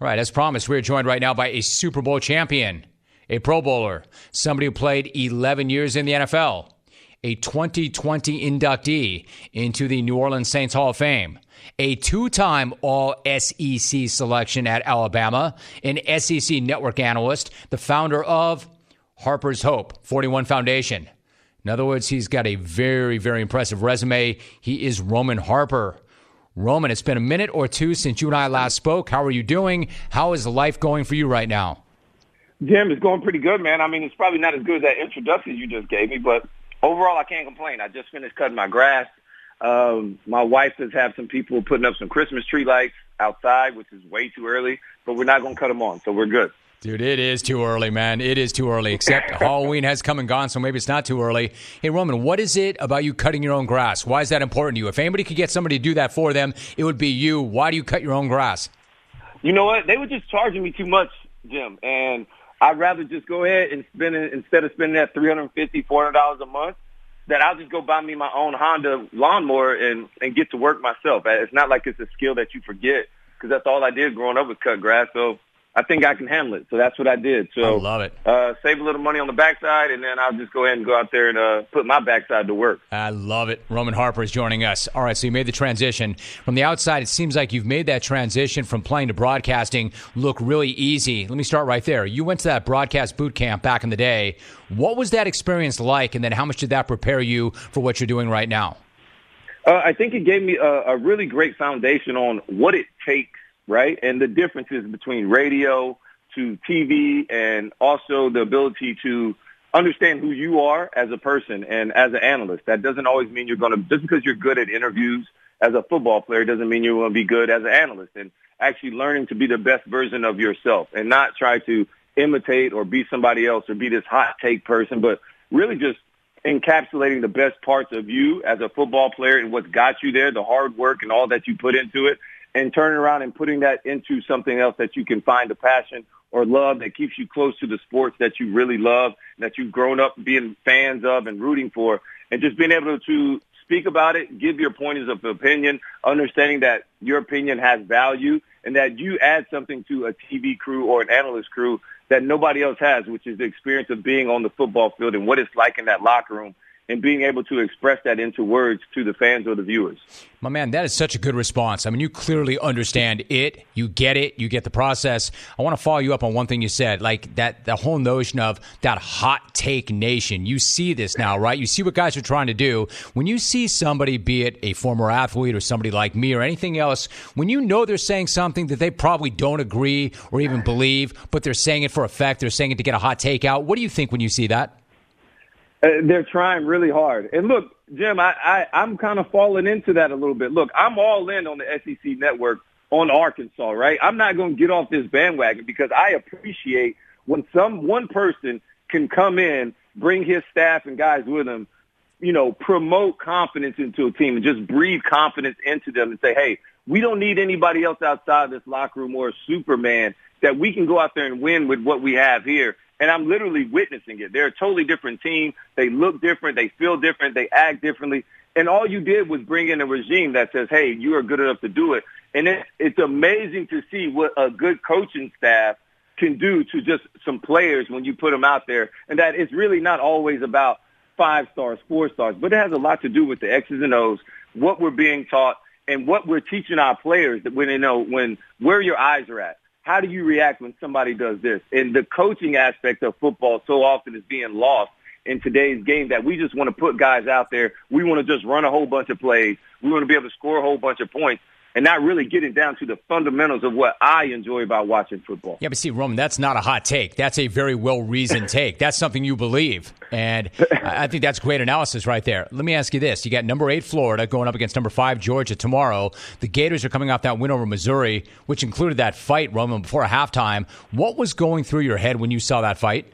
All right, as promised, we're joined right now by a Super Bowl champion, a Pro Bowler, somebody who played 11 years in the NFL, a 2020 inductee into the New Orleans Saints Hall of Fame, a two-time All-SEC selection at Alabama, an SEC network analyst, the founder of Harper's Hope 41 Foundation. In other words, he's got a very, very impressive resume. He is Roman Harper. Roman, it's been a minute or two since you and I last spoke. How are you doing? How is life going for you right now? Jim, it's going pretty good, man. I mean, it's probably not as good as that introduction you just gave me, but overall, I can't complain. I just finished cutting my grass. My wife has had some people putting up some Christmas tree lights outside, which is way too early, but we're not going to cut them on, so we're good. Dude, it is too early, man. It is too early, except Halloween has come and gone, so maybe it's not too early. Hey, Roman, what is it about you cutting your own grass? Why is that important to you? If anybody could get somebody to do that for them, it would be you. Why do you cut your own grass? You know what? They were just charging me too much, Jim, and I'd rather just go ahead and spend it, instead of spending that $350, $400 a month, that I'll just go buy me my own Honda lawnmower and get to work myself. It's not like it's a skill that you forget, because that's all I did growing up was cut grass, so I think I can handle it. So that's what I did. So I love it. Save a little money on the backside, and then I'll just go ahead and go out there and put my backside to work. I love it. Roman Harper is joining us. All right, so you made the transition. From the outside, it seems like you've made that transition from playing to broadcasting look really easy. Let me start right there. You went to that broadcast boot camp back in the day. What was that experience like, and then how much did that prepare you for what you're doing right now? I think it gave me a really great foundation on what it takes, right? And the differences between radio to TV, and also the ability to understand who you are as a person and as an analyst. That doesn't always mean you're going to, just because you're good at interviews as a football player doesn't mean you're going to be good as an analyst, and actually learning to be the best version of yourself and not try to imitate or be somebody else or be this hot take person, but really just encapsulating the best parts of you as a football player and what's got you there, the hard work and all that you put into it, and turning around and putting that into something else that you can find a passion or love that keeps you close to the sports that you really love, that you've grown up being fans of and rooting for, and just being able to speak about it, give your points of opinion, understanding that your opinion has value and that you add something to a TV crew or an analyst crew that nobody else has, which is the experience of being on the football field and what it's like in that locker room, and being able to express that into words to the fans or the viewers. My man, that is such a good response. I mean, you clearly understand it. You get the process. I want to follow you up on one thing you said, like that the whole notion of that hot take nation. You see this now, right? You see what guys are trying to do. When you see somebody, be it a former athlete or somebody like me or anything else, when you know they're saying something that they probably don't agree or even believe, but they're saying it for effect, they're saying it to get a hot take out, what do you think when you see that? They're trying really hard. And look, Jim, I'm kind of falling into that a little bit. Look, I'm all in on the SEC network on Arkansas, right? I'm not going to get off this bandwagon because I appreciate when one person can come in, bring his staff and guys with him, you know, promote confidence into a team and just breathe confidence into them and say, hey, we don't need anybody else outside this locker room or a Superman, that we can go out there and win with what we have here. And I'm literally witnessing it. They're a totally different team. They look different. They feel different. They act differently. And all you did was bring in a regime that says, hey, you are good enough to do it. And it's amazing to see what a good coaching staff can do to just some players when you put them out there. And that it's really not always about 5 stars, 4 stars, but it has a lot to do with the X's and O's, what we're being taught, and what we're teaching our players that when they know where your eyes are at. How do you react when somebody does this? And the coaching aspect of football so often is being lost in today's game, that we just want to put guys out there. We want to just run a whole bunch of plays. We want to be able to score a whole bunch of points and not really getting down to the fundamentals of what I enjoy about watching football. Yeah, but see, Roman, that's not a hot take. That's a very well-reasoned take. That's something you believe. And I think that's great analysis right there. Let me ask you this. You got number 8 Florida going up against number 5 Georgia tomorrow. The Gators are coming off that win over Missouri, which included that fight, Roman, before halftime. What was going through your head when you saw that fight?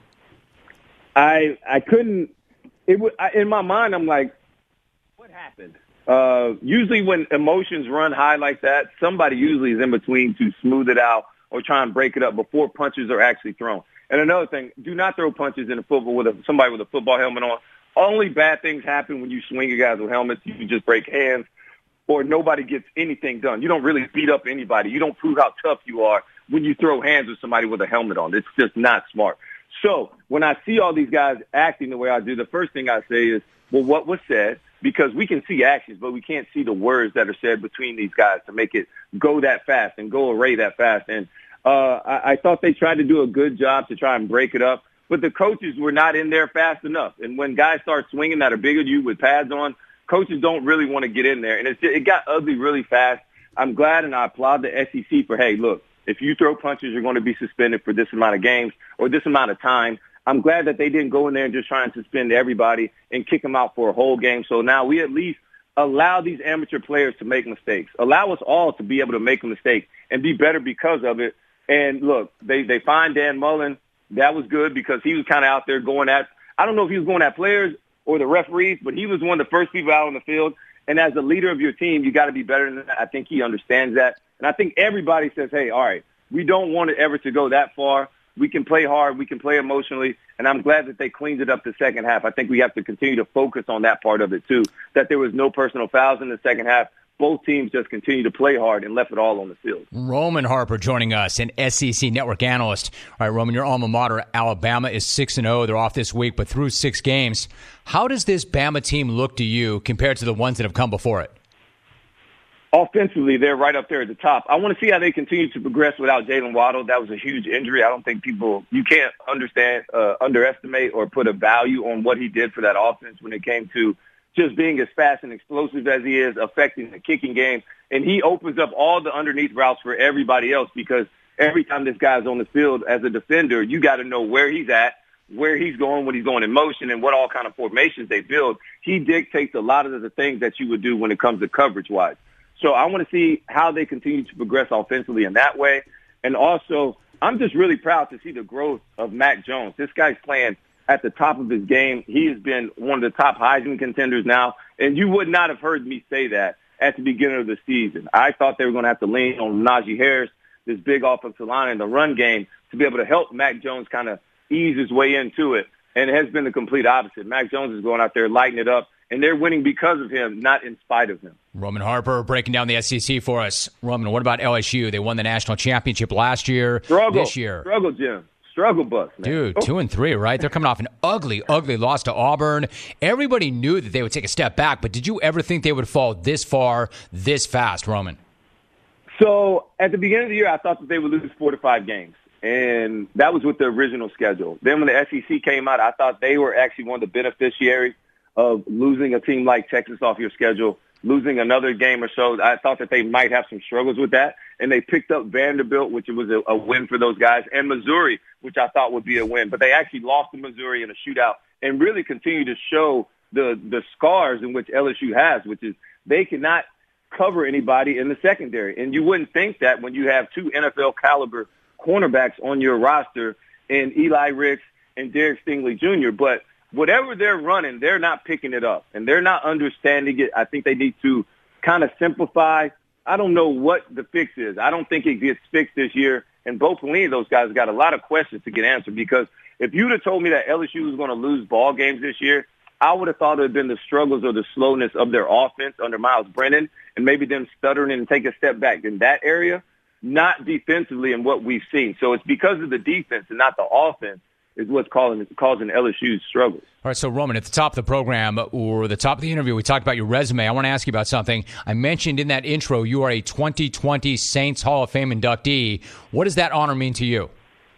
I couldn't – in my mind, I'm like, what happened? Usually when emotions run high like that, somebody usually is in between to smooth it out or try and break it up before punches are actually thrown. And another thing, do not throw punches in a football with somebody with a football helmet on. Only bad things happen when you swing at guys with helmets. You just break hands or nobody gets anything done. You don't really beat up anybody. You don't prove how tough you are when you throw hands with somebody with a helmet on. It's just not smart. So when I see all these guys acting the way I do, the first thing I say is, well, what was said? Because we can see actions, but we can't see the words that are said between these guys to make it go that fast and go array that fast. And I thought they tried to do a good job to try and break it up, but the coaches were not in there fast enough. And when guys start swinging that are bigger than you with pads on, coaches don't really want to get in there. And it got ugly really fast. I'm glad and I applaud the SEC for, hey, look, if you throw punches, you're going to be suspended for this amount of games or this amount of time. I'm glad that they didn't go in there and just try and suspend everybody and kick them out for a whole game. So now we at least allow these amateur players to make mistakes. Allow us all to be able to make a mistake and be better because of it. And look, they fined Dan Mullen. That was good because he was kind of out there going at, I don't know if he was going at players or the referees, but he was one of the first people out on the field. And as the leader of your team, you got to be better than that. I think he understands that. And I think everybody says, hey, all right, we don't want it ever to go that far. We can play hard. We can play emotionally. And I'm glad that they cleaned it up the second half. I think we have to continue to focus on that part of it, too, that there was no personal fouls in the second half. Both teams just continued to play hard and left it all on the field. Roman Harper joining us, an SEC Network analyst. All right, Roman, your alma mater, Alabama, is 6-0. They're off this week, but through 6 games. How does this Bama team look to you compared to the ones that have come before it? Offensively, they're right up there at the top. I want to see how they continue to progress without Jalen Waddle. That was a huge injury. I don't think you can't underestimate or put a value on what he did for that offense when it came to just being as fast and explosive as he is, affecting the kicking game. And he opens up all the underneath routes for everybody else because every time this guy's on the field as a defender, you got to know where he's at, where he's going when he's going in motion, and what all kind of formations they build. He dictates a lot of the things that you would do when it comes to coverage-wise. So I want to see how they continue to progress offensively in that way. And also, I'm just really proud to see the growth of Mac Jones. This guy's playing at the top of his game. He has been one of the top Heisman contenders now, and you would not have heard me say that at the beginning of the season. I thought they were going to have to lean on Najee Harris, this big offensive line in the run game, to be able to help Mac Jones kind of ease his way into it, and it has been the complete opposite. Mac Jones is going out there lighting it up, and they're winning because of him, not in spite of him. Roman Harper breaking down the SEC for us. Roman, what about LSU? They won the national championship last year. This year. Struggle, Jim. Struggle bus, man. Dude, 2-3, right? They're coming off an ugly, ugly loss to Auburn. Everybody knew that they would take a step back, but did you ever think they would fall this far, this fast, Roman? So at the beginning of the year, I thought that they would lose 4 to 5 games, and that was with the original schedule. Then when the SEC came out, I thought they were actually one of the beneficiaries of losing a team like Texas off your schedule, losing another game or so. I thought that they might have some struggles with that, and they picked up Vanderbilt, which was a win for those guys, and Missouri, which I thought would be a win. But they actually lost to Missouri in a shootout and really continue to show the scars in which LSU has, which is they cannot cover anybody in the secondary. And you wouldn't think that when you have 2 NFL-caliber cornerbacks on your roster in Eli Ricks and Derek Stingley Jr., but whatever they're running, they're not picking it up, and they're not understanding it. I think they need to kind of simplify. I don't know what the fix is. I don't think it gets fixed this year, and Bo Pelini, those guys, got a lot of questions to get answered because if you'd have told me that LSU was going to lose ball games this year, I would have thought it would have been the struggles or the slowness of their offense under Miles Brennan and maybe them stuttering and take a step back in that area, not defensively in what we've seen. So it's because of the defense and not the offense is what's causing LSU's struggles. All right, so Roman, at the top of the program or the top of the interview, we talked about your resume. I want to ask you about something. I mentioned in that intro you are a 2020 Saints Hall of Fame inductee. What does that honor mean to you?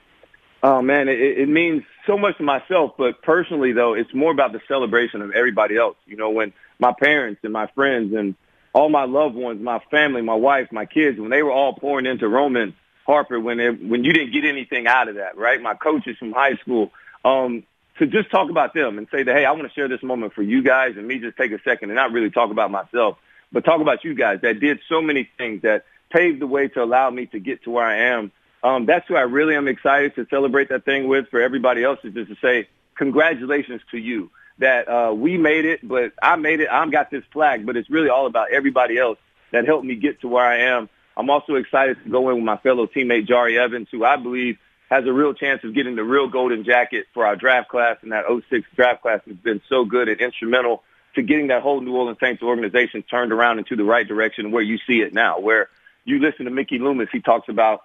Oh, man, it means so much to myself, but personally, though, it's more about the celebration of everybody else. You know, when my parents and my friends and all my loved ones, my family, my wife, my kids, when they were all pouring into Roman Harper, when you didn't get anything out of that, right? My coaches from high school, to just talk about them and say that, hey, I want to share this moment for you guys, and me just take a second and not really talk about myself, but talk about you guys that did so many things that paved the way to allow me to get to where I am. That's who I really am excited to celebrate that thing with. For everybody else is just to say congratulations to you that we made it, but I made it. I've got this flag, but it's really all about everybody else that helped me get to where I am. I'm also excited to go in with my fellow teammate, Jari Evans, who I believe has a real chance of getting the real golden jacket for our draft class. And that 06 draft class has been so good and instrumental to getting that whole New Orleans Saints organization turned around into the right direction where you see it now, where you listen to Mickey Loomis. He talks about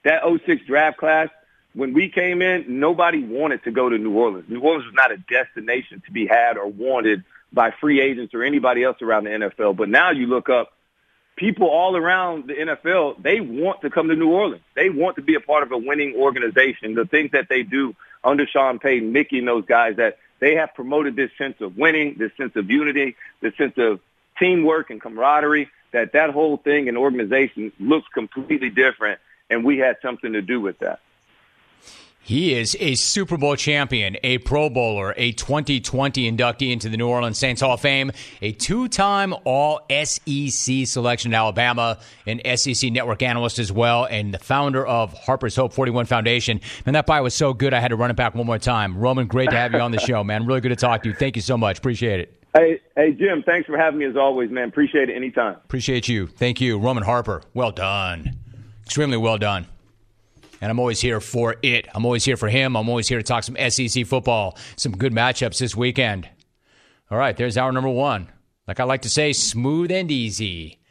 that '06 draft class, when we came in, nobody wanted to go to New Orleans. New Orleans was not a destination to be had or wanted by free agents or anybody else around the NFL. But now you look up, people all around the NFL, they want to come to New Orleans. They want to be a part of a winning organization. The things that they do under Sean Payton, Mickey and those guys, that they have promoted this sense of winning, this sense of unity, this sense of teamwork and camaraderie, that whole thing and organization looks completely different, and we had something to do with that. He is a Super Bowl champion, a Pro Bowler, a 2020 inductee into the New Orleans Saints Hall of Fame, a two-time All-SEC selection at Alabama, an SEC network analyst as well, and the founder of Harper's Hope 41 Foundation. Man, that bio was so good I had to run it back one more time. Roman, great to have you on the show, man. Really good to talk to you. Thank you so much. Appreciate it. Hey, Jim, thanks for having me as always, man. Appreciate it anytime. Appreciate you. Thank you. Roman Harper, well done. Extremely well done. And I'm always here for it. I'm always here for him. I'm always here to talk some SEC football, some good matchups this weekend. All right, there's hour number one. Like I like to say, smooth and easy.